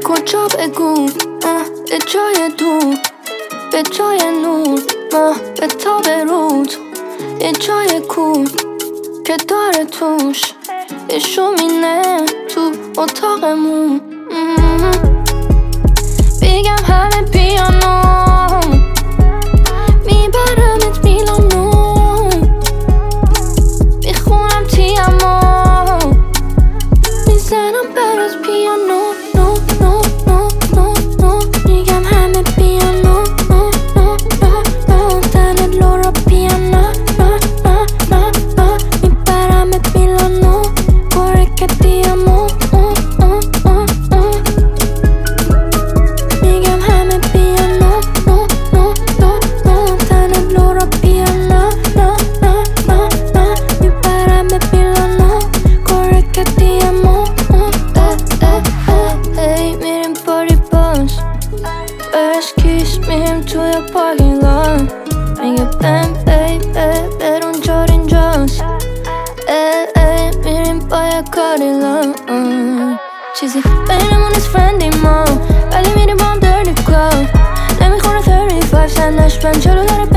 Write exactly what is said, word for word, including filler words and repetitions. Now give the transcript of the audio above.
کجا بگو به جای دور، به جای نور ماه به تاب رود، یه جای کور که داره توش یه شومینه تو اتاقمون. بگم همه پیانو میبرمت میلانو، میخونم تیامو میزنم برات پیانو. نو نو نو نو نو میگم همه پیانو. نو نو نو نو تنت لورا پیانو. نو نو نو نو میبرمت میلانو کره که تیامو. میگم همه پیانو. نو نو نو نو تنت لورا پیانو. نو نو نو نو میبرمت میلانو کره که تیامو. هی میریم پاری باز برش کیش میریم توی پارکینگ لات، میگه بم بیبه برون جار اینجاست. ای ای میریم با یه کاریلا، چیزی بینمون از فرندی ما ولی میریم با هم درنی کلاب. نمیخونه سی و پنج سنش پنج چلو داره